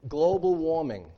global warming,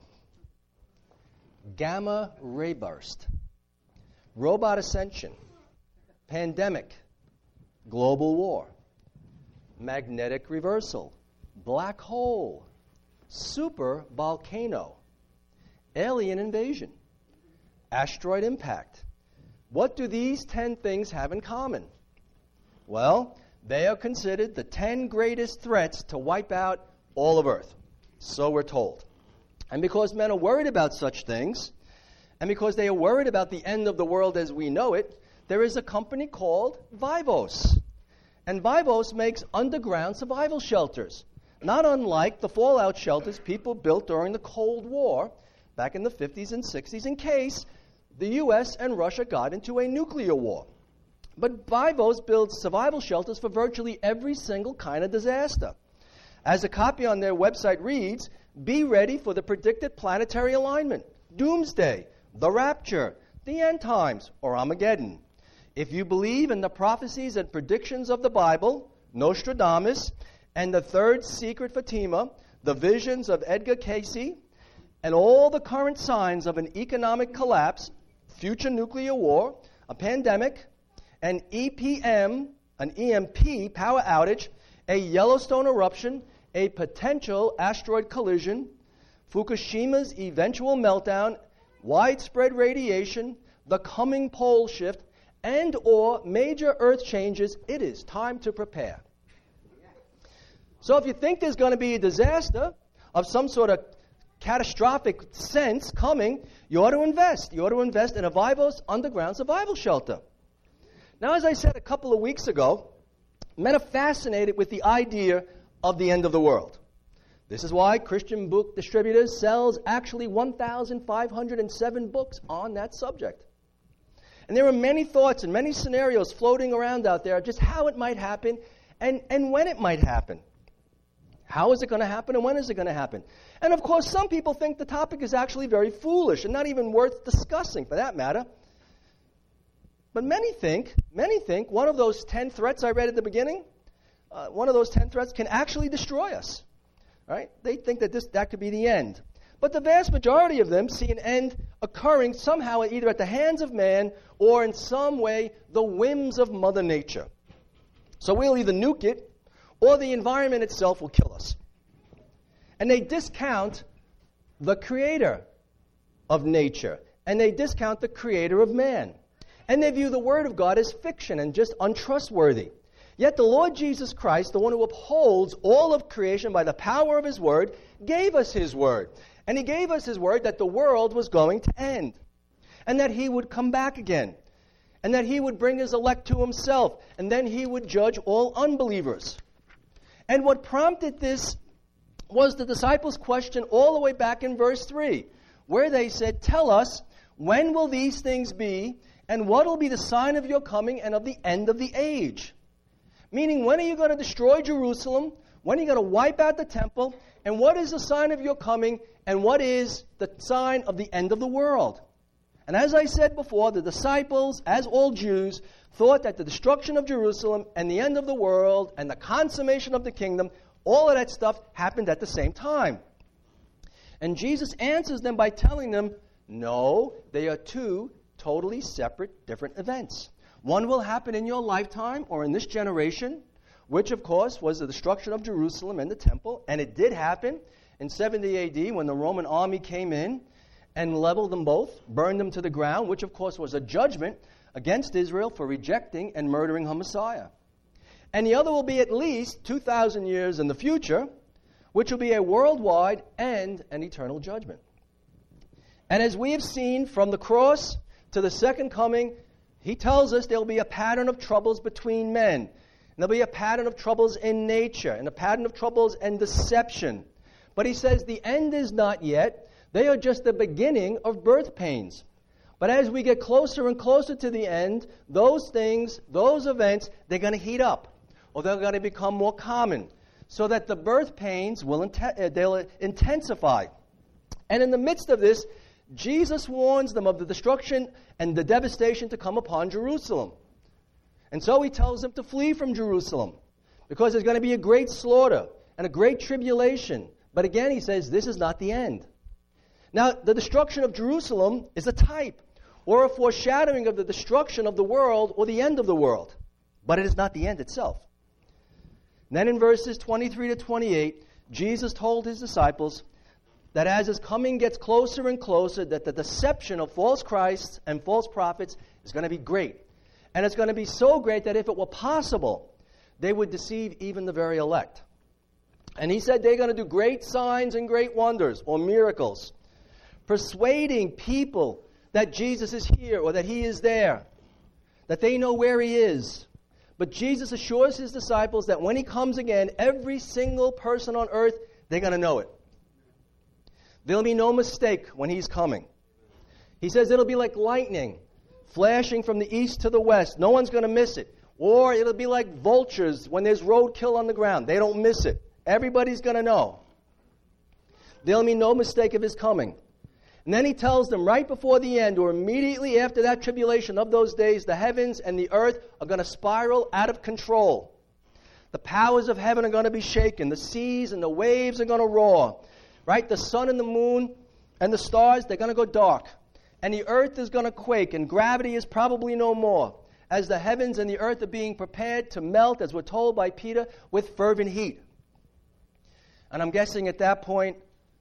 gamma ray burst, robot ascension, pandemic, global war, magnetic reversal, black hole, super volcano, alien invasion, asteroid impact. What do these 10 things have in common? Well, they are considered the 10 greatest threats to wipe out all of Earth. So we're told. And because men are worried about such things, and because they are worried about the end of the world as we know it, there is a company called Vivos. And Vivos makes underground survival shelters, not unlike the fallout shelters people built during the Cold War back in the 50s and 60s in case the U.S. and Russia got into a nuclear war. But Vivos builds survival shelters for virtually every single kind of disaster. As a copy on their website reads, be ready for the predicted planetary alignment, doomsday, the rapture, the end times, or Armageddon. If you believe in the prophecies and predictions of the Bible, Nostradamus, and the third secret Fatima, the visions of Edgar Cayce, and all the current signs of an economic collapse, future nuclear war, a pandemic, an EPM, an EMP power outage, a Yellowstone eruption, a potential asteroid collision, Fukushima's eventual meltdown, widespread radiation, the coming pole shift, and or major Earth changes, it is time to prepare. So if you think there's going to be a disaster of some sort of catastrophic sense coming, you ought to invest. You ought to invest in a Vivos underground survival shelter. Now, as I said a couple of weeks ago, men are fascinated with the idea of the end of the world. This is why Christian Book Distributors sells actually 1,507 books on that subject. And there are many thoughts and many scenarios floating around out there just how it might happen and when it might happen. How is it going to happen and when is it going to happen? And of course, some people think the topic is actually very foolish and not even worth discussing for that matter. But many think one of those 10 threats I read at the beginning, one of those 10 threats can actually destroy us. Right? They think that could be the end. But the vast majority of them see an end occurring somehow either at the hands of man or in some way the whims of Mother Nature. So we'll either nuke it or the environment itself will kill us. And they discount the creator of nature, and they discount the creator of man. And they view the Word of God as fiction and just untrustworthy. Yet the Lord Jesus Christ, the one who upholds all of creation by the power of His Word, gave us His Word. And He gave us His Word that the world was going to end, and that He would come back again, and that He would bring His elect to Himself, and then He would judge all unbelievers. And what prompted this was the disciples' question all the way back in verse 3, where they said, tell us, when will these things be, and what will be the sign of your coming and of the end of the age? Meaning, when are you going to destroy Jerusalem? When are you going to wipe out the temple? And what is the sign of your coming? And what is the sign of the end of the world? And as I said before, the disciples, as all Jews, thought that the destruction of Jerusalem and the end of the world and the consummation of the kingdom, all of that stuff happened at the same time. And Jesus answers them by telling them, no, they are two totally separate, different events. One will happen in your lifetime or in this generation, which, of course, was the destruction of Jerusalem and the temple. And it did happen in 70 A.D. when the Roman army came in and leveled them both, burned them to the ground, which, of course, was a judgment against Israel for rejecting and murdering her Messiah. And the other will be at least 2,000 years in the future, which will be a worldwide and an eternal judgment. And as we have seen from the cross to the second coming, He tells us there will be a pattern of troubles between men. And there'll be a pattern of troubles in nature, and a pattern of troubles and deception. But He says the end is not yet. They are just the beginning of birth pains. But as we get closer and closer to the end, those things, those events, they're going to heat up, or they're going to become more common, so that the birth pains will they'll intensify. And in the midst of this, Jesus warns them of the destruction and the devastation to come upon Jerusalem. And so He tells them to flee from Jerusalem, because there's going to be a great slaughter and a great tribulation, But again, he says this is not the end. Now, the destruction of Jerusalem is a type or a foreshadowing of the destruction of the world or the end of the world. But it is not the end itself. And then in verses 23 to 28, Jesus told his disciples that as his coming gets closer and closer, that the deception of false Christs and false prophets is going to be great. And it's going to be so great that if it were possible, they would deceive even the very elect. And he said they're going to do great signs and great wonders or miracles, persuading people that Jesus is here or that he is there, that they know where he is. But Jesus assures his disciples that when he comes again, every single person on earth, they're going to know it. There'll be no mistake when he's coming. He says it'll be like lightning flashing from the east to the west. No one's going to miss it. Or it'll be like vultures when there's roadkill on the ground. They don't miss it. Everybody's going to know. There'll be no mistake of his coming. And then he tells them right before the end, or immediately after that tribulation of those days, the heavens and the earth are going to spiral out of control. The powers of heaven are going to be shaken. The seas and the waves are going to roar. Right? The sun and the moon and the stars, they're going to go dark. And the earth is going to quake, and gravity is probably no more, as the heavens and the earth are being prepared to melt, as we're told by Peter, with fervent heat. And I'm guessing at that point,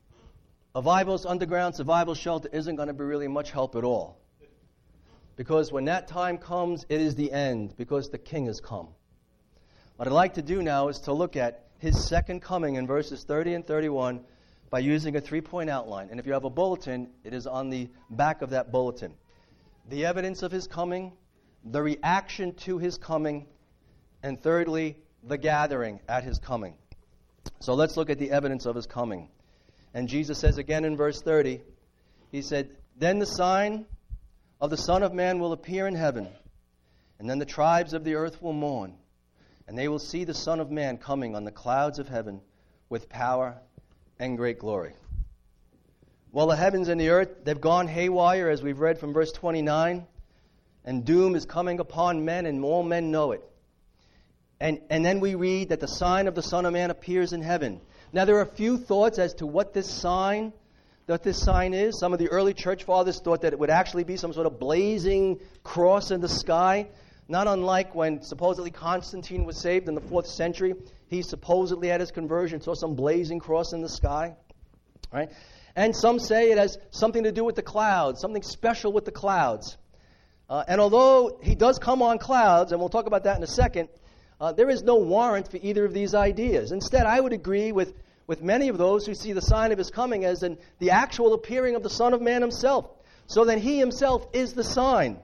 a Bible's underground survival shelter isn't going to be really much help at all. Because when that time comes, it is the end, because the King has come. What I'd like to do now is to look at his second coming in verses 30 and 31 by using a 3-point outline. And if you have a bulletin, it is on the back of that bulletin. The evidence of his coming, the reaction to his coming, and thirdly, the gathering at his coming. So let's look at the evidence of his coming. And Jesus says again in verse 30, he said, "Then the sign of the Son of Man will appear in heaven, and then the tribes of the earth will mourn, and they will see the Son of Man coming on the clouds of heaven with power and great glory." Well, the heavens and the earth, they've gone haywire, as we've read from verse 29, and doom is coming upon men, and all men know it. And then we read that the sign of the Son of Man appears in heaven. Now, there are a few thoughts as to what this sign is. Some of the early church fathers thought that it would actually be some sort of blazing cross in the sky, not unlike when supposedly Constantine was saved in the 4th century. He supposedly at his conversion saw some blazing cross in the sky. Right? And some say it has something to do with the clouds, something special with the clouds. And although he does come on clouds, and we'll talk about that in a second, there is no warrant for either of these ideas. Instead, I would agree with many of those who see the sign of his coming as the actual appearing of the Son of Man himself. So then he himself is the sign.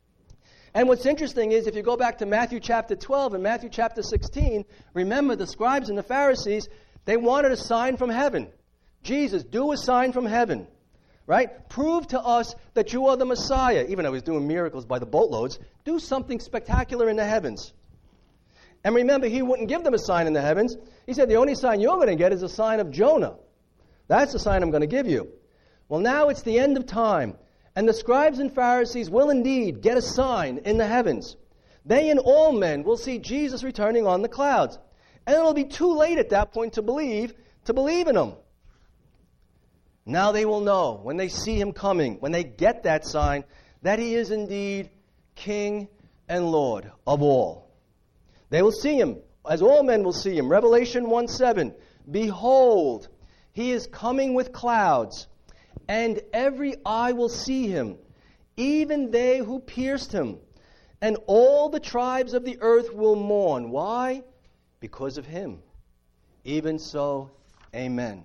And what's interesting is if you go back to Matthew chapter 12 and Matthew chapter 16, remember the scribes and the Pharisees, they wanted a sign from heaven. Jesus, do a sign from heaven. Right? Prove to us that you are the Messiah. Even though he's doing miracles by the boatloads, do something spectacular in the heavens. And remember, he wouldn't give them a sign in the heavens. He said, the only sign you're going to get is a sign of Jonah. That's the sign I'm going to give you. Well, now it's the end of time. And the scribes and Pharisees will indeed get a sign in the heavens. They and all men will see Jesus returning on the clouds. And it'll be too late at that point to believe in him. Now they will know, when they see him coming, when they get that sign, that he is indeed King and Lord of all. They will see him, as all men will see him. Revelation 1:7, "Behold, he is coming with clouds, and every eye will see him, even they who pierced him, and all the tribes of the earth will mourn." Why? Because of him. Even so, amen.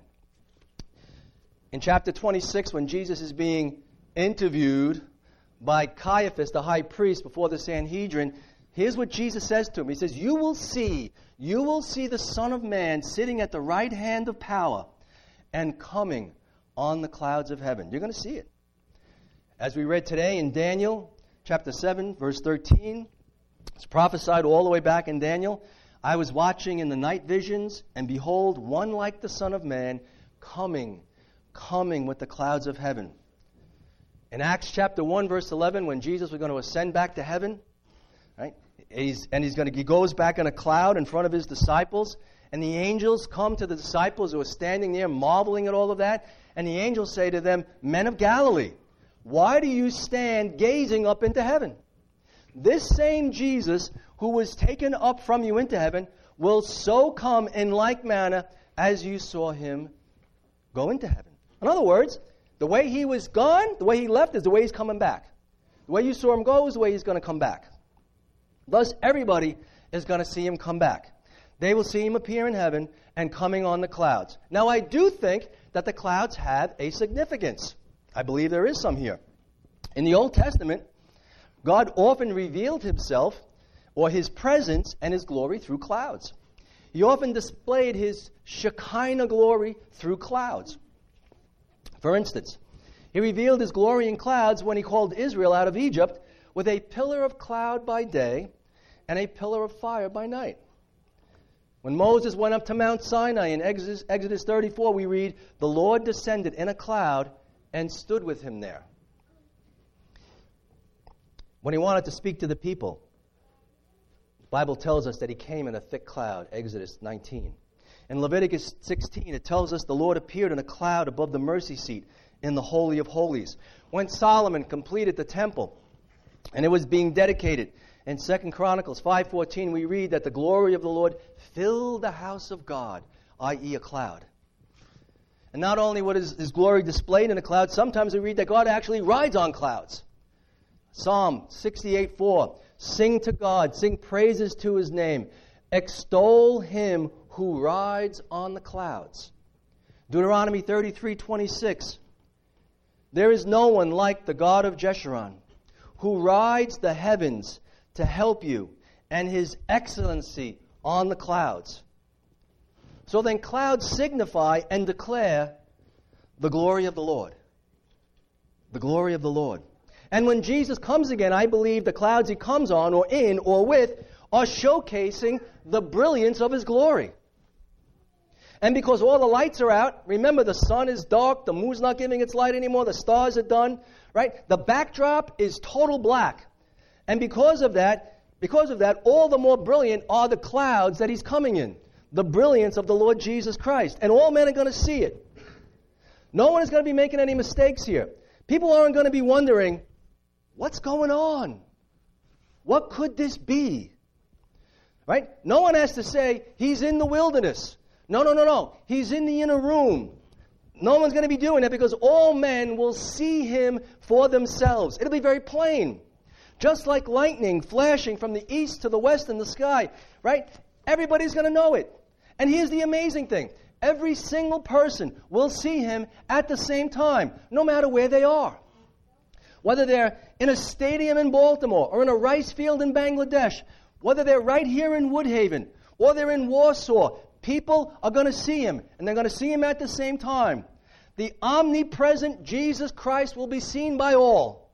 In chapter 26, when Jesus is being interviewed by Caiaphas, the high priest, before the Sanhedrin, here's what Jesus says to him. He says, you will see the Son of Man sitting at the right hand of power and coming on the clouds of heaven. You're going to see it. As we read today in Daniel chapter 7, verse 13, it's prophesied all the way back in Daniel. "I was watching in the night visions, and behold, one like the Son of Man coming with the clouds of heaven." In Acts chapter 1, verse 11, when Jesus was going to ascend back to heaven, right? He goes back in a cloud in front of his disciples, And the angels come to the disciples who are standing there marveling at all of that. And the angels say to them, "Men of Galilee, why do you stand gazing up into heaven? This same Jesus who was taken up from you into heaven will so come in like manner as you saw him go into heaven." In other words, the way he was gone, the way he left, is the way he's coming back. The way you saw him go is the way he's going to come back. Thus, everybody is going to see him come back. They will see him appear in heaven and coming on the clouds. Now, I do think that the clouds have a significance. I believe there is some here. In the Old Testament, God often revealed himself or his presence and his glory through clouds. He often displayed his Shekinah glory through clouds. For instance, he revealed his glory in clouds when he called Israel out of Egypt with a pillar of cloud by day and a pillar of fire by night. When Moses went up to Mount Sinai in Exodus 34, we read, "The Lord descended in a cloud and stood with him there." When he wanted to speak to the people, the Bible tells us that he came in a thick cloud, Exodus 19. In Leviticus 16, it tells us the Lord appeared in a cloud above the mercy seat in the Holy of Holies. When Solomon completed the temple and it was being dedicated, in 2 Chronicles 5:14, we read that the glory of the Lord filled the house of God, i.e. a cloud. And not only was his glory displayed in a cloud, sometimes we read that God actually rides on clouds. Psalm 68:4, "Sing to God, sing praises to his name, extol him who rides on the clouds." Deuteronomy 33:26, "There is no one like the God of Jeshurun, who rides the heavens to help you, and his excellency on the clouds." So then clouds signify and declare the glory of the Lord. The glory of the Lord. And when Jesus comes again, I believe the clouds he comes on or in or with are showcasing the brilliance of his glory. And because all the lights are out, remember the sun is dark, the moon's not giving its light anymore, the stars are done, right? The backdrop is total black. And because of that, all the more brilliant are the clouds that he's coming in. The brilliance of the Lord Jesus Christ. And all men are going to see it. No one is going to be making any mistakes here. People aren't going to be wondering, what's going on? What could this be? Right? No one has to say, he's in the wilderness. No. He's in the inner room. No one's going to be doing that because all men will see him for themselves. It'll be very plain. Just like lightning flashing from the east to the west in the sky, right? Everybody's going to know it. And here's the amazing thing. Every single person will see him at the same time, no matter where they are. Whether they're in a stadium in Baltimore or in a rice field in Bangladesh, whether they're right here in Woodhaven or they're in Warsaw, people are going to see him, and they're going to see him at the same time. The omnipresent Jesus Christ will be seen by all.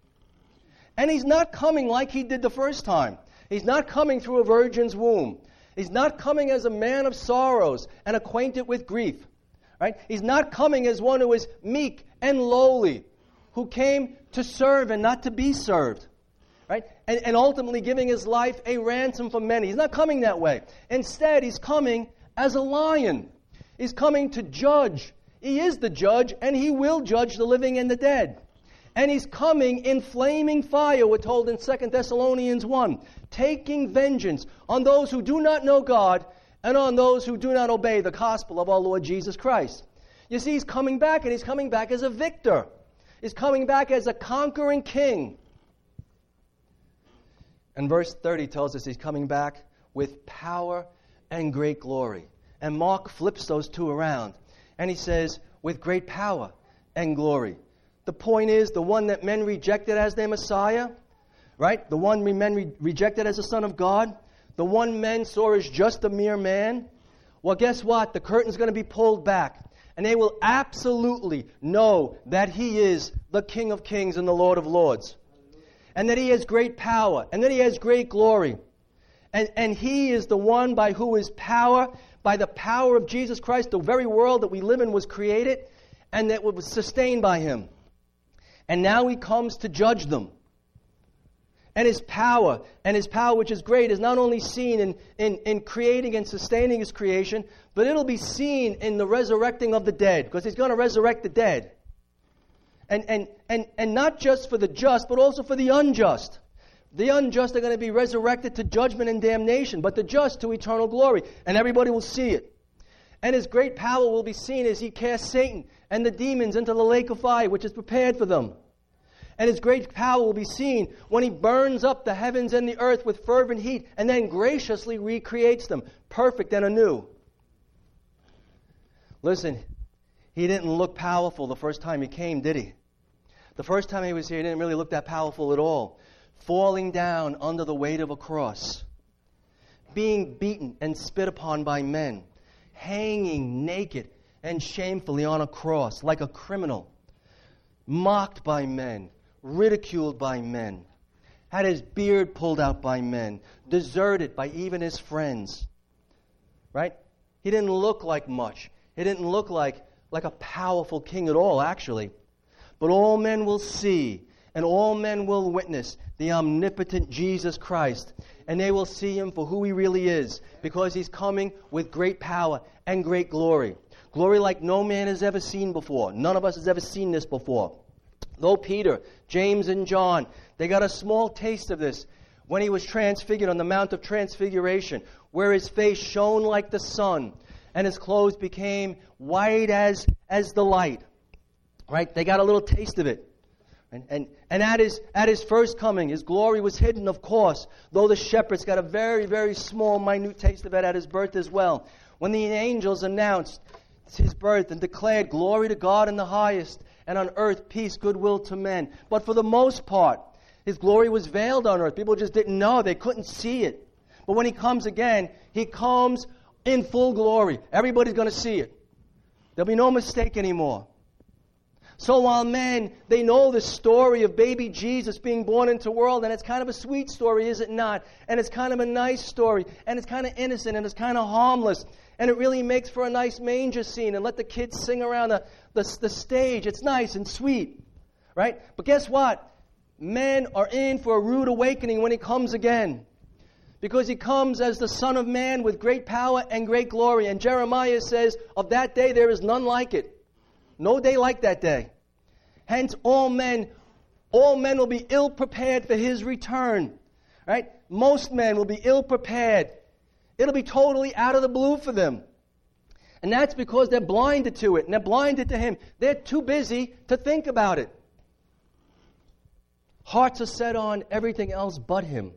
And he's not coming like he did the first time. He's not coming through a virgin's womb. He's not coming as a man of sorrows and acquainted with grief. Right? He's not coming as one who is meek and lowly, who came to serve and not to be served. Right? And ultimately giving his life a ransom for many. He's not coming that way. Instead, he's coming as a lion. He's coming to judge. He is the judge, and he will judge the living and the dead. And he's coming in flaming fire, we're told in 2 Thessalonians 1, taking vengeance on those who do not know God and on those who do not obey the gospel of our Lord Jesus Christ. You see, he's coming back, and he's coming back as a victor. He's coming back as a conquering king. And verse 30 tells us he's coming back with power and great glory. And Mark flips those two around, and he says, with great power and glory. The point is, the one that men rejected as their Messiah, right? The one men rejected as the Son of God, the one men saw as just a mere man. Well, guess what? The curtain's going to be pulled back, and they will absolutely know that he is the King of Kings and the Lord of Lords, and that he has great power, and that he has great glory. And he is the one by whose power, by the power of Jesus Christ, the very world that we live in was created, and that was sustained by him. And now he comes to judge them. And His power which is great, is not only seen in creating and sustaining His creation, but it'll be seen in the resurrecting of the dead, because He's going to resurrect the dead. And not just for the just, but also for the unjust. The unjust are going to be resurrected to judgment and damnation, but the just to eternal glory. And everybody will see it. And His great power will be seen as He casts Satan and the demons into the lake of fire, which is prepared for them. And His great power will be seen when He burns up the heavens and the earth with fervent heat and then graciously recreates them, perfect and anew. Listen, He didn't look powerful the first time He came, did He? The first time He was here, He didn't really look that powerful at all. Falling down under the weight of a cross, being beaten and spit upon by men, hanging naked and shamefully on a cross like a criminal, mocked by men, ridiculed by men, had His beard pulled out by men, deserted by even His friends. Right? He didn't look like much. He didn't look like a powerful king at all, actually. But all men will see and all men will witness the omnipotent Jesus Christ. And they will see Him for who He really is, because He's coming with great power and great glory. Glory like no man has ever seen before. None of us has ever seen this before. Though Peter, James, and John, they got a small taste of this when He was transfigured on the Mount of Transfiguration, where His face shone like the sun and His clothes became white as the light. Right? They got a little taste of it. And at his first coming, His glory was hidden, of course, though the shepherds got a very, very small, minute taste of it at His birth as well. When the angels announced His birth and declared glory to God in the highest, and on earth peace, goodwill to men. But for the most part, His glory was veiled on earth. People just didn't know. They couldn't see it. But when He comes again, He comes in full glory. Everybody's going to see it. There'll be no mistake anymore. So while men, they know the story of baby Jesus being born into the world, and it's kind of a sweet story, is it not? And it's kind of a nice story, and it's kind of innocent, and it's kind of harmless, and it really makes for a nice manger scene, and let the kids sing around the stage. It's nice and sweet, right? But guess what? Men are in for a rude awakening when He comes again, because He comes as the Son of Man with great power and great glory. And Jeremiah says, of that day there is none like it. No day like that day. Hence, all men will be ill prepared for His return. Right? Most men will be ill prepared. It'll be totally out of the blue for them. And that's because they're blinded to it, and they're blinded to Him. They're too busy to think about it. Hearts are set on everything else but Him.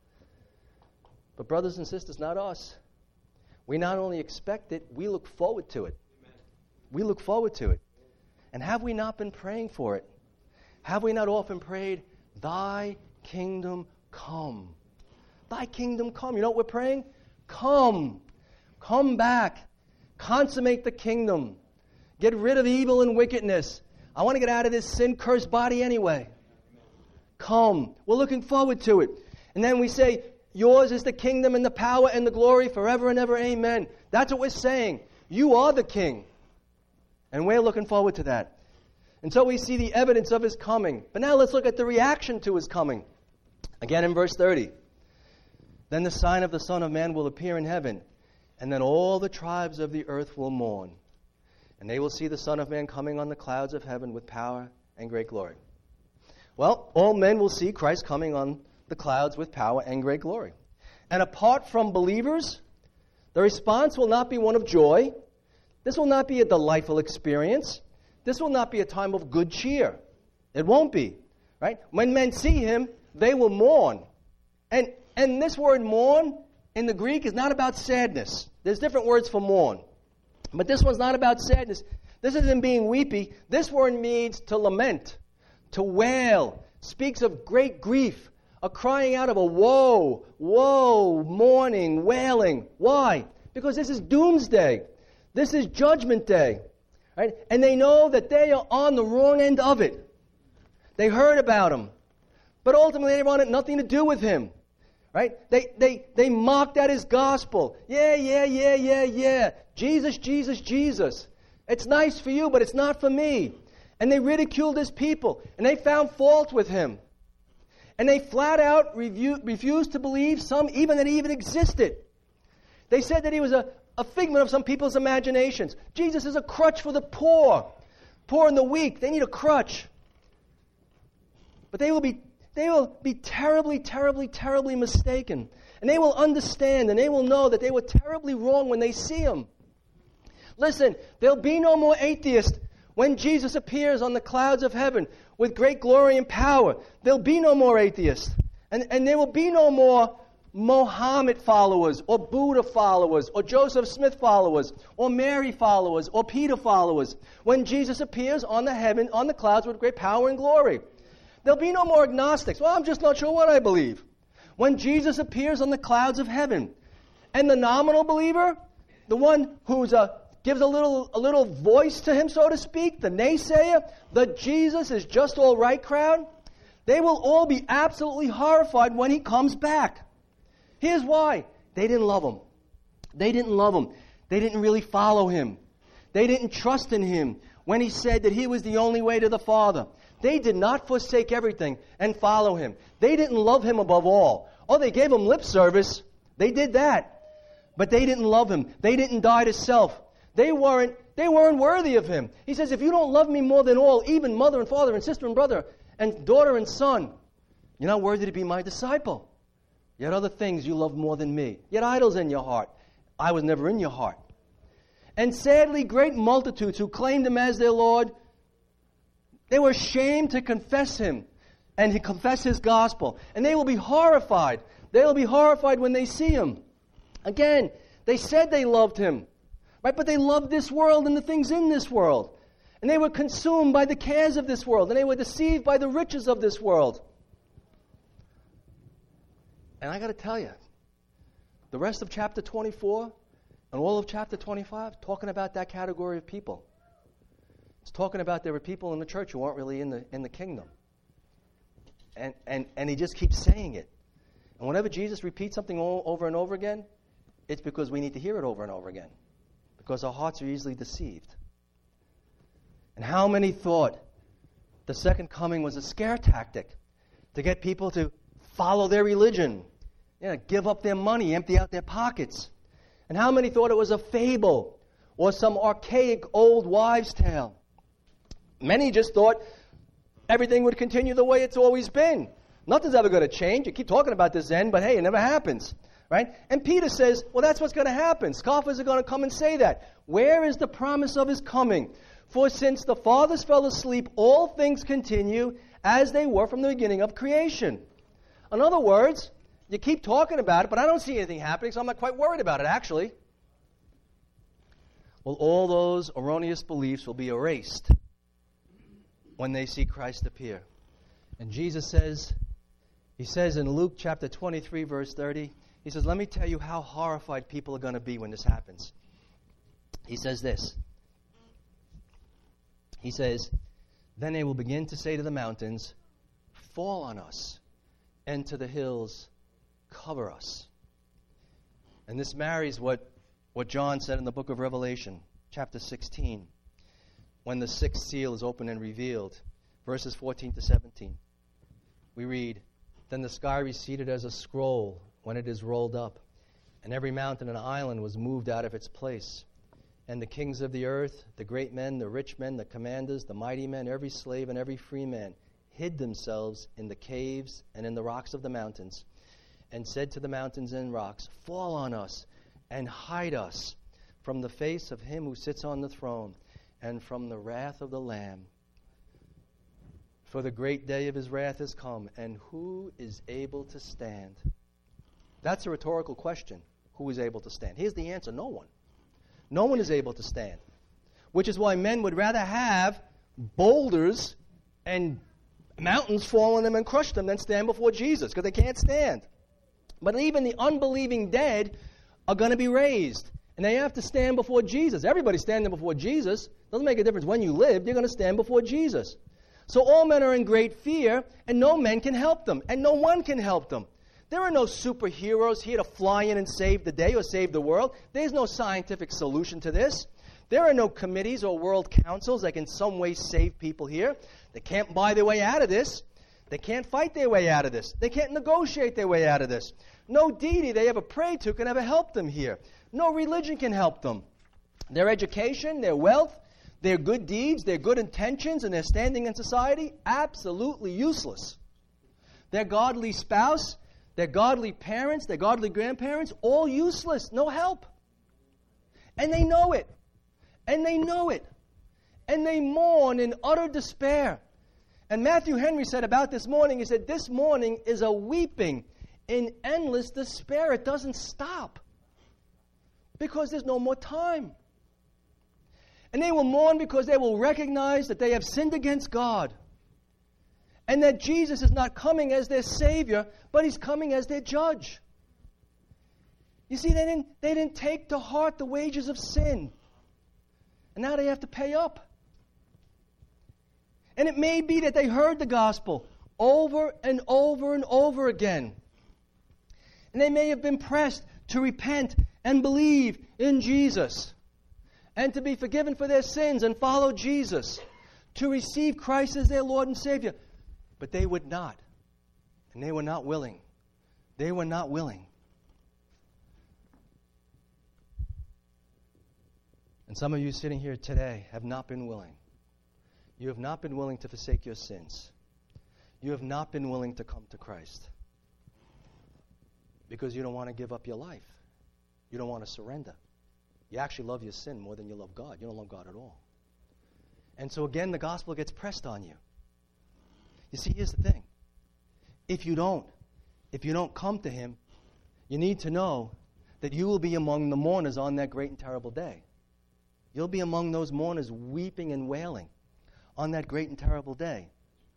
But brothers and sisters, not us. We not only expect it, we look forward to it. We look forward to it. And have we not been praying for it? Have we not often prayed, Thy kingdom come? Thy kingdom come. You know what we're praying? Come. Come back. Consummate the kingdom. Get rid of evil and wickedness. I want to get out of this sin-cursed body anyway. Come. We're looking forward to it. And then we say, Yours is the kingdom and the power and the glory forever and ever. Amen. That's what we're saying. You are the King. And we're looking forward to that. And so we see the evidence of His coming. But now let's look at the reaction to His coming. Again in verse 30. Then the sign of the Son of Man will appear in heaven, and then all the tribes of the earth will mourn. And they will see the Son of Man coming on the clouds of heaven with power and great glory. Well, all men will see Christ coming on the clouds with power and great glory. And apart from believers, the response will not be one of joy. This will not be a delightful experience. This will not be a time of good cheer. It won't be, right? When men see Him, they will mourn. And this word mourn in the Greek is not about sadness. There's different words for mourn. But this one's not about sadness. This isn't being weepy. This word means to lament, to wail. Speaks of great grief, a crying out of a woe, woe, mourning, wailing. Why? Because this is doomsday. This is judgment day. Right? And they know that they are on the wrong end of it. They heard about Him. But ultimately they wanted nothing to do with Him. Right? They mocked at His gospel. Yeah. Jesus, Jesus, Jesus. It's nice for you, but it's not for me. And they ridiculed His people. And they found fault with Him. And they flat out refused to believe even that he even existed. They said that he was a figment of some people's imaginations. Jesus is a crutch for the poor and the weak. They need a crutch. But they will be terribly, terribly, terribly mistaken. And they will understand and they will know that they were terribly wrong when they see him. Listen, there'll be no more atheists when Jesus appears on the clouds of heaven with great glory and power. There'll be no more atheists. And there will be no more Mohammed followers or Buddha followers or Joseph Smith followers or Mary followers or Peter followers when Jesus appears on the clouds with great power and glory. There'll be no more agnostics. Well, I'm just not sure what I believe. When Jesus appears on the clouds of heaven. And the nominal believer, the one who's gives a little voice to him, so to speak, the naysayer, the Jesus is just all right crowd, they will all be absolutely horrified when he comes back. Here's why. They didn't love him. They didn't love him. They didn't really follow him. They didn't trust in him when he said that he was the only way to the Father. They did not forsake everything and follow him. They didn't love him above all. Oh, they gave him lip service. They did that. But they didn't love him. They didn't die to self. They weren't worthy of him. He says, if you don't love me more than all, even mother and father and sister and brother and daughter and son, you're not worthy to be my disciple. Yet other things you love more than me. Yet idols in your heart. I was never in your heart. And sadly, great multitudes who claimed him as their Lord, they were ashamed to confess him and to confess his gospel. And they will be horrified. They will be horrified when they see him. Again, they said they loved him. Right? But they loved this world and the things in this world. And they were consumed by the cares of this world. And they were deceived by the riches of this world. And I got to tell you, the rest of chapter 24 and all of chapter 25, talking about that category of people. It's talking about there were people in the church who weren't really in the kingdom. And he just keeps saying it. And whenever Jesus repeats something over and over again, it's because we need to hear it over and over again. Because our hearts are easily deceived. And how many thought the second coming was a scare tactic to get people to follow their religion, give up their money, empty out their pockets? And how many thought it was a fable or some archaic old wives' tale? Many just thought everything would continue the way it's always been. Nothing's ever going to change. You keep talking about this end, but hey, it never happens. Right? And Peter says, well, that's what's going to happen. Scoffers are going to come and say that. Where is the promise of his coming? For since the fathers fell asleep, all things continue as they were from the beginning of creation. In other words, you keep talking about it, but I don't see anything happening, so I'm not quite worried about it, actually. Well, all those erroneous beliefs will be erased when they see Christ appear. And Jesus says, he says in Luke chapter 23, verse 30, he says, let me tell you how horrified people are going to be when this happens. He says this. He says, then they will begin to say to the mountains, fall on us, and to the hills, cover us. And this marries what John said in the book of Revelation, chapter 16, when the sixth seal is opened and revealed, verses 14 to 17. We read, then the sky receded as a scroll when it is rolled up, and every mountain and island was moved out of its place. And the kings of the earth, the great men, the rich men, the commanders, the mighty men, every slave and every free man, hid themselves in the caves and in the rocks of the mountains, and said to the mountains and rocks, fall on us, and hide us from the face of him who sits on the throne, and from the wrath of the Lamb. For the great day of his wrath is come, and who is able to stand? That's a rhetorical question. Who is able to stand? Here's the answer. No one. No one is able to stand. Which is why men would rather have boulders and mountains fall on them and crush them than stand before Jesus, because they can't stand. But even the unbelieving dead are going to be raised. And they have to stand before Jesus. Everybody's standing before Jesus. Doesn't make a difference when you live. You're going to stand before Jesus. So all men are in great fear, and no man can help them, and no one can help them. There are no superheroes here to fly in and save the day or save the world. There's no scientific solution to this. There are no committees or world councils that can in some way save people here. They can't buy their way out of this. They can't fight their way out of this. They can't negotiate their way out of this. No deity they ever prayed to can ever help them here. No religion can help them. Their education, their wealth, their good deeds, their good intentions, and their standing in society, absolutely useless. Their godly spouse, their godly parents, their godly grandparents, all useless, no help. And they know it. And they know it. And they mourn in utter despair. And Matthew Henry said about this mourning, he said, this mourning is a weeping in endless despair. It doesn't stop. Because there's no more time. And they will mourn because they will recognize that they have sinned against God. And that Jesus is not coming as their Savior, but He's coming as their judge. You see, they didn't take to heart the wages of sin. And now they have to pay up. And it may be that they heard the gospel over and over and over again. And they may have been pressed to repent and believe in Jesus. And to be forgiven for their sins and follow Jesus. To receive Christ as their Lord and Savior. But they would not. And they were not willing. They were not willing. And some of you sitting here today have not been willing. You have not been willing to forsake your sins. You have not been willing to come to Christ. Because you don't want to give up your life. You don't want to surrender. You actually love your sin more than you love God. You don't love God at all. And so again, the gospel gets pressed on you. You see, here's the thing. If you don't come to Him, you need to know that you will be among the mourners on that great and terrible day. You'll be among those mourners weeping and wailing on that great and terrible day.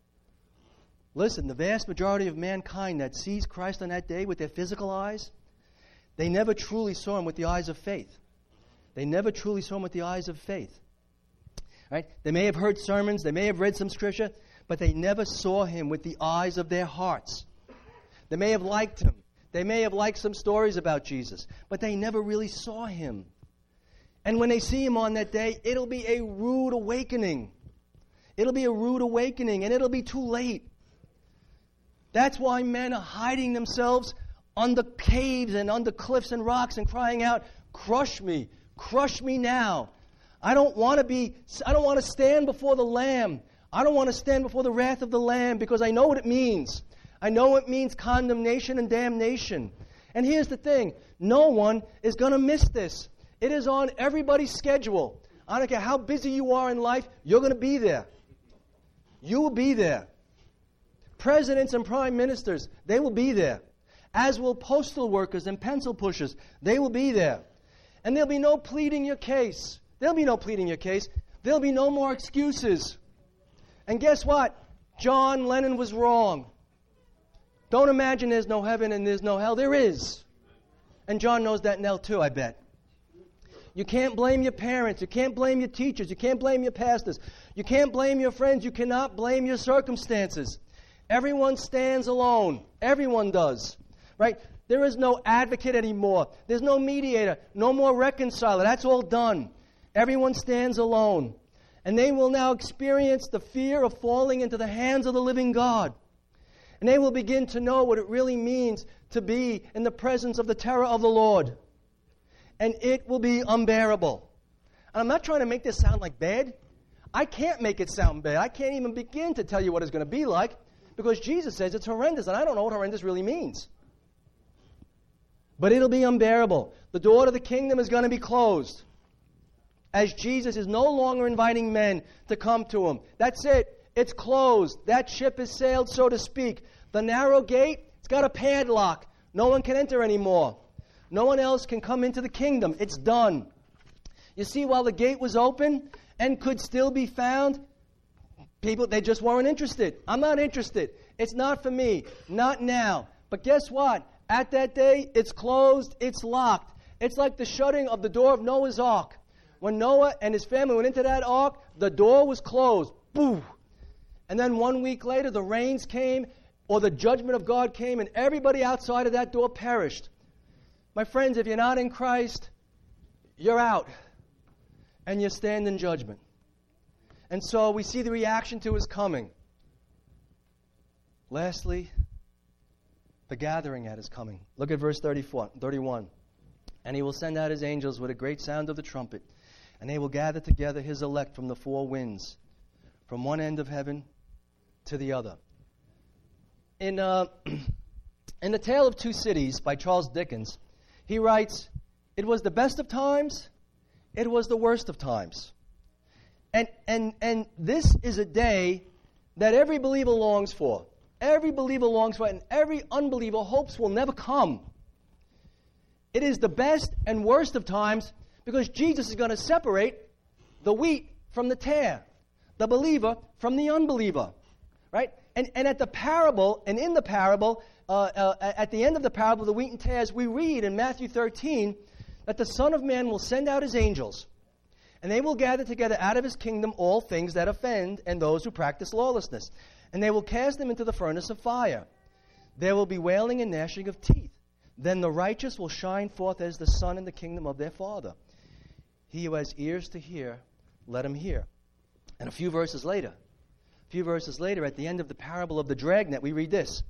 Listen, the vast majority of mankind that sees Christ on that day with their physical eyes, they never truly saw Him with the eyes of faith. They never truly saw Him with the eyes of faith. Right? They may have heard sermons, they may have read some scripture, but they never saw Him with the eyes of their hearts. They may have liked Him. They may have liked some stories about Jesus, but they never really saw Him. And when they see Him on that day, it'll be a rude awakening. It'll be a rude awakening, and it'll be too late. That's why men are hiding themselves under caves and under cliffs and rocks and crying out, crush me now. I don't want to stand before the Lamb. I don't want to stand before the wrath of the Lamb because I know what it means. I know it means condemnation and damnation. And here's the thing. No one is going to miss this. It is on everybody's schedule. I don't care how busy you are in life, you're going to be there. You will be there. Presidents and prime ministers, they will be there. As will postal workers and pencil pushers, they will be there. And there'll be no pleading your case. There'll be no pleading your case. There'll be no more excuses. And guess what? John Lennon was wrong. Don't imagine there's no heaven and there's no hell. There is. And John knows that now too, I bet. You can't blame your parents. You can't blame your teachers. You can't blame your pastors. You can't blame your friends. You cannot blame your circumstances. Everyone stands alone. Everyone does. Right? There is no advocate anymore. There's no mediator. No more reconciler. That's all done. Everyone stands alone. And they will now experience the fear of falling into the hands of the living God. And they will begin to know what it really means to be in the presence of the terror of the Lord. And it will be unbearable. And I'm not trying to make this sound like bad. I can't make it sound bad. I can't even begin to tell you what it's going to be like because Jesus says it's horrendous, and I don't know what horrendous really means. But it'll be unbearable. The door to the kingdom is going to be closed as Jesus is no longer inviting men to come to Him. That's it. It's closed. That ship has sailed, so to speak. The narrow gate, it's got a padlock. No one can enter anymore. No one else can come into the kingdom. It's done. You see, while the gate was open and could still be found, people, they just weren't interested. I'm not interested. It's not for me. Not now. But guess what? At that day, it's closed. It's locked. It's like the shutting of the door of Noah's Ark. When Noah and his family went into that ark, the door was closed. Boom. And then 1 week later, the rains came, or the judgment of God came, and everybody outside of that door perished. My friends, if you're not in Christ, you're out. And you stand in judgment. And so we see the reaction to His coming. Lastly, the gathering at is coming. Look at verse 31. And he will send out his angels with a great sound of the trumpet, and they will gather together his elect from the four winds, from one end of heaven to the other. In The Tale of Two Cities by Charles Dickens, he writes, "It was the best of times, it was the worst of times." And this is a day that every believer longs for. Every believer longs for it, and every unbeliever hopes will never come. It is the best and worst of times because Jesus is going to separate the wheat from the tare, the believer from the unbeliever, right? And at the parable, and in the parable, at the end of the parable of the wheat and tares, we read in Matthew 13 that the Son of Man will send out his angels, and they will gather together out of his kingdom all things that offend and those who practice lawlessness. And they will cast them into the furnace of fire. There will be wailing and gnashing of teeth. Then the righteous will shine forth as the sun in the kingdom of their Father. He who has ears to hear, let him hear. And a few verses later, at the end of the parable of the dragnet, we read this.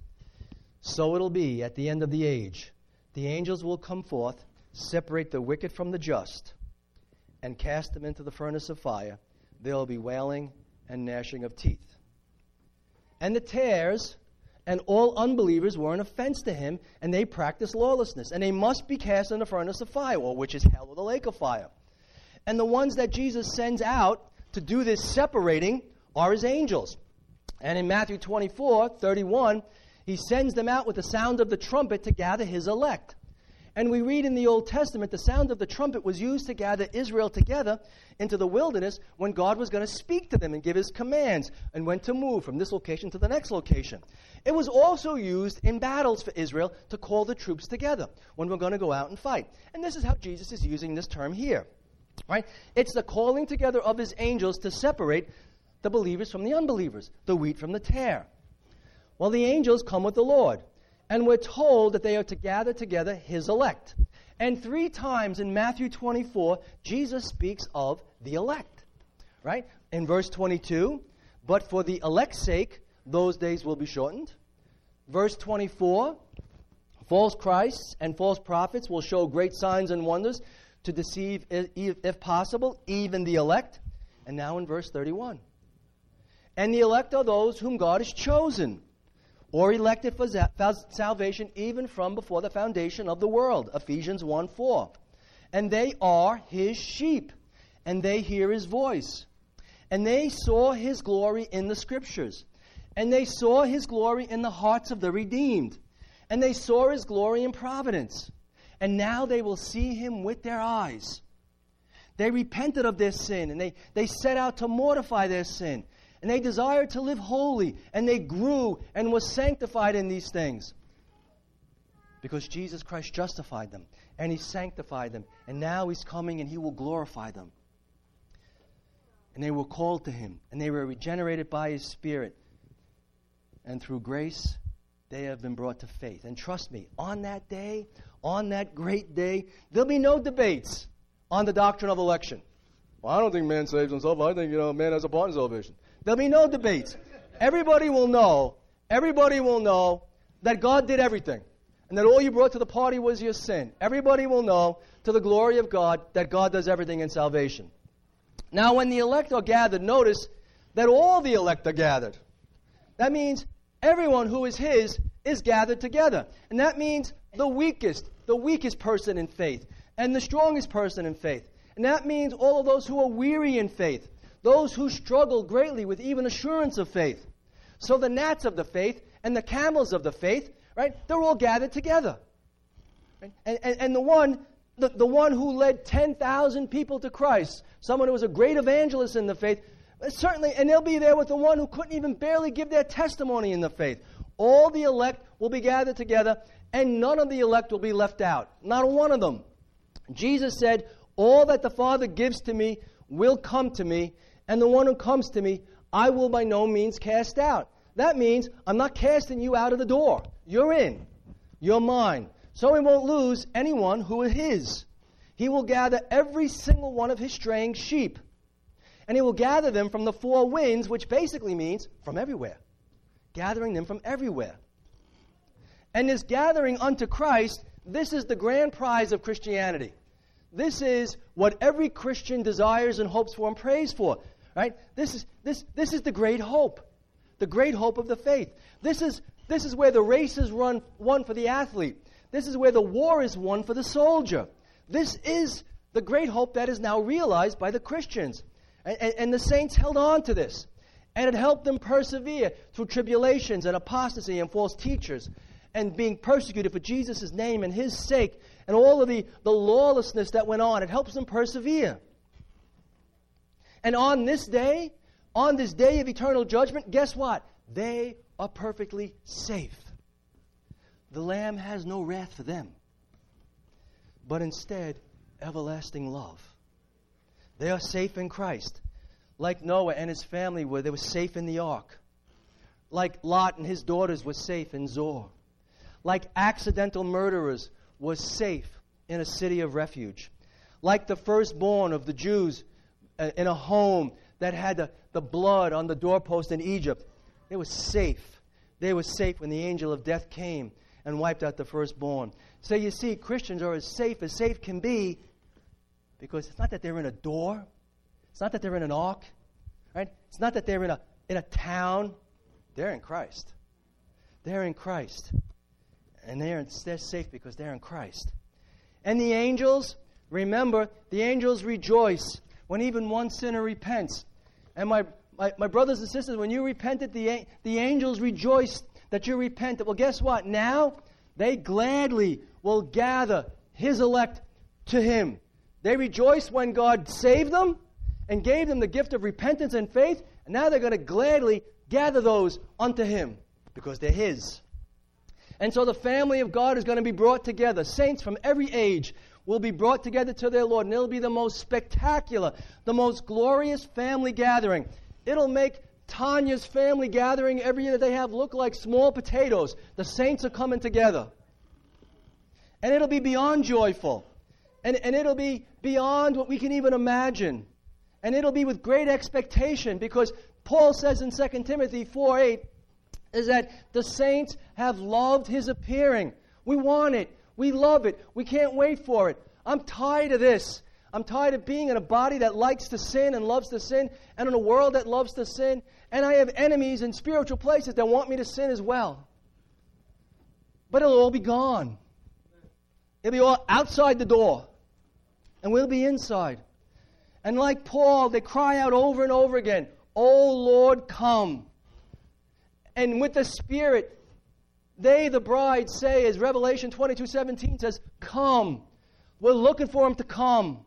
So it'll be at the end of the age. The angels will come forth, separate the wicked from the just, and cast them into the furnace of fire. There will be wailing and gnashing of teeth. And the tares and all unbelievers were an offense to him, and they practiced lawlessness. And they must be cast in the furnace of fire, or which is hell, or the lake of fire. And the ones that Jesus sends out to do this separating are his angels. And in Matthew 24:31, he sends them out with the sound of the trumpet to gather his elect. And we read in the Old Testament, the sound of the trumpet was used to gather Israel together into the wilderness when God was going to speak to them and give his commands and when to move from this location to the next location. It was also used in battles for Israel to call the troops together when we're going to go out and fight. And this is how Jesus is using this term here. Right? It's the calling together of his angels to separate the believers from the unbelievers, the wheat from the tare. Well, the angels come with the Lord. And we're told that they are to gather together his elect. And 3 times in Matthew 24, Jesus speaks of the elect. Right? In verse 22, but for the elect's sake, those days will be shortened. Verse 24, false Christs and false prophets will show great signs and wonders to deceive, if possible, even the elect. And now in verse 31, and the elect are those whom God has chosen, or elected for salvation even from before the foundation of the world. Ephesians 1:4. And they are his sheep, and they hear his voice. And they saw his glory in the Scriptures. And they saw his glory in the hearts of the redeemed. And they saw his glory in providence. And now they will see him with their eyes. They repented of their sin, and they set out to mortify their sin. And they desired to live holy, and they grew and were sanctified in these things. Because Jesus Christ justified them, and he sanctified them, and now he's coming and he will glorify them. And they were called to him, and they were regenerated by his Spirit. And through grace, they have been brought to faith. And trust me, on that day, on that great day, there'll be no debates on the doctrine of election. Well, I don't think man saves himself. I think, man has a part in salvation. There'll be no debates. Everybody will know that God did everything. And that all you brought to the party was your sin. Everybody will know, to the glory of God, that God does everything in salvation. Now, when the elect are gathered, notice that all the elect are gathered. That means everyone who is his is gathered together. And that means the weakest person in faith, and the strongest person in faith. And that means all of those who are weary in faith, those who struggle greatly with even assurance of faith. So the gnats of the faith and the camels of the faith, right, they're all gathered together. Right? And the one who led 10,000 people to Christ, someone who was a great evangelist in the faith, certainly, and they'll be there with the one who couldn't even barely give their testimony in the faith. All the elect will be gathered together, and none of the elect will be left out. Not one of them. Jesus said, all that the Father gives to me will come to me, and the one who comes to me, I will by no means cast out. That means I'm not casting you out of the door. You're in. You're mine. So he won't lose anyone who is his. He will gather every single one of his straying sheep. And he will gather them from the 4 winds, which basically means from everywhere. gathering them from everywhere. And this gathering unto Christ, this is the grand prize of Christianity. This is what every Christian desires and hopes for and prays for. Right? This is the great hope. The great hope of the faith. This is where the race is won for the athlete. This is where the war is won for the soldier. This is the great hope that is now realized by the Christians. And the saints held on to this. And it helped them persevere through tribulations and apostasy and false teachers and being persecuted for Jesus' name and His sake and all of the lawlessness that went on. It helps them persevere. And on this day of eternal judgment, guess what? They are perfectly safe. The Lamb has no wrath for them, but instead, everlasting love. They are safe in Christ. Like Noah and his family were, they were safe in the ark. Like Lot and his daughters were safe in Zoar. Like accidental murderers were safe in a city of refuge. Like the firstborn of the Jews in a home that had the blood on the doorpost in Egypt, they were safe. They were safe when the angel of death came and wiped out the firstborn. So you see, Christians are as safe can be, because it's not that they're in a door. It's not that they're in an ark. Right? It's not that they're in a town. They're in Christ. They're in Christ. And they're safe because they're in Christ. And the angels, remember, the angels rejoice when even one sinner repents. And my brothers and sisters, when you repented, the angels rejoiced that you repented. Well, guess what? Now, they gladly will gather His elect to Him. They rejoiced when God saved them and gave them the gift of repentance and faith. And now they're going to gladly gather those unto Him because they're His. And so the family of God is going to be brought together. Saints from every age will be brought together to their Lord. And it'll be the most spectacular, the most glorious family gathering. It'll make Tanya's family gathering every year that they have look like small potatoes. The saints are coming together. And it'll be beyond joyful. And it'll be beyond what we can even imagine. And it'll be with great expectation, because Paul says in 2 Timothy 4:8 is that the saints have loved His appearing. We want it. We love it. We can't wait for it. I'm tired of this. I'm tired of being in a body that likes to sin and loves to sin, and in a world that loves to sin. And I have enemies in spiritual places that want me to sin as well. But it'll all be gone. It'll be all outside the door. And we'll be inside. And like Paul, they cry out over and over again, "O Lord, come." And with the Spirit, they, the bride, say, as Revelation 22:17 says, "Come." We're looking for Him to come.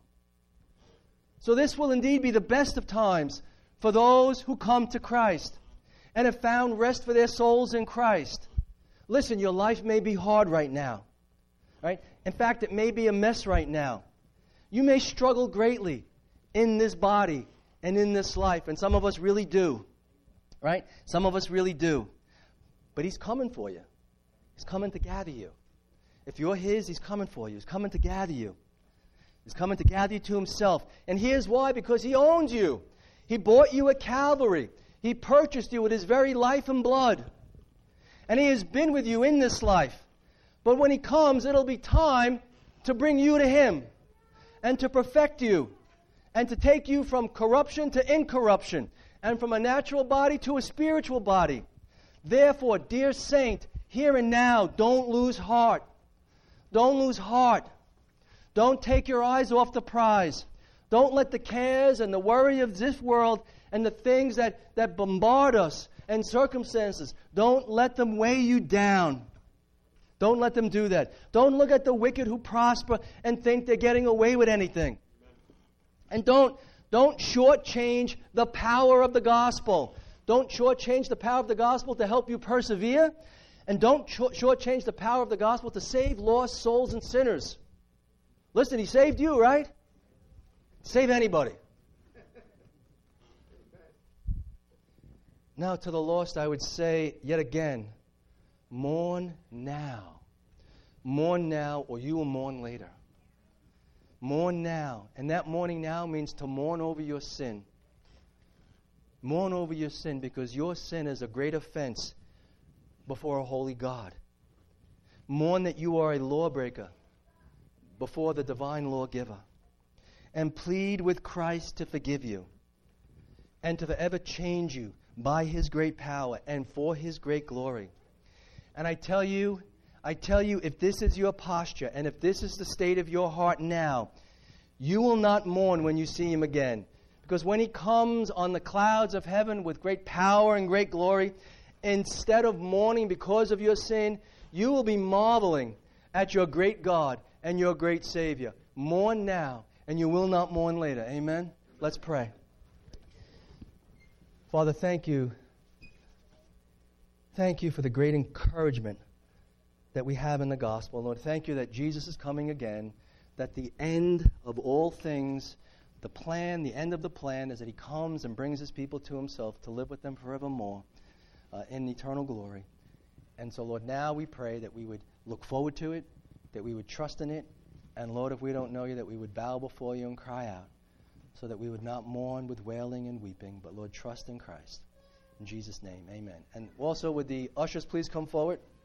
So this will indeed be the best of times for those who come to Christ and have found rest for their souls in Christ. Listen, your life may be hard right now. Right? In fact, it may be a mess right now. You may struggle greatly in this body and in this life, and some of us really do. Right? Some of us really do. But He's coming for you. He's coming to gather you. If you're His, He's coming for you. He's coming to gather you. He's coming to gather you to Himself. And here's why: because He owns you. He bought you at Calvary. He purchased you with His very life and blood. And He has been with you in this life. But when He comes, it'll be time to bring you to Him and to perfect you and to take you from corruption to incorruption and from a natural body to a spiritual body. Therefore, dear saint, here and now, don't lose heart. Don't lose heart. Don't take your eyes off the prize. Don't let the cares and the worry of this world and the things that bombard us and circumstances, don't let them weigh you down. Don't let them do that. Don't look at the wicked who prosper and think they're getting away with anything. And don't shortchange the power of the gospel. Don't shortchange the power of the gospel to help you persevere. And don't shortchange the power of the gospel to save lost souls and sinners. Listen, He saved you, right? Save anybody. Now, to the lost, I would say yet again, mourn now. Mourn now, or you will mourn later. Mourn now. And that mourning now means to mourn over your sin. Mourn over your sin, because your sin is a great offense before a holy God. Mourn that you are a lawbreaker before the divine lawgiver. And plead with Christ to forgive you and to forever change you by His great power and for His great glory. And I tell you, if this is your posture and if this is the state of your heart now, you will not mourn when you see Him again. Because when He comes on the clouds of heaven with great power and great glory, instead of mourning because of your sin, you will be marveling at your great God and your great Savior. Mourn now, and you will not mourn later. Amen? Let's pray. Father, thank you. Thank you for the great encouragement that we have in the gospel. Lord, thank you that Jesus is coming again, that the end of all things, the end of the plan is that He comes and brings His people to Himself to live with them forevermore in eternal glory. And so, Lord, now we pray that we would look forward to it, that we would trust in it, and Lord, if we don't know you, that we would bow before you and cry out, so that we would not mourn with wailing and weeping, but, Lord, trust in Christ. In Jesus' name, amen. And also, would the ushers please come forward?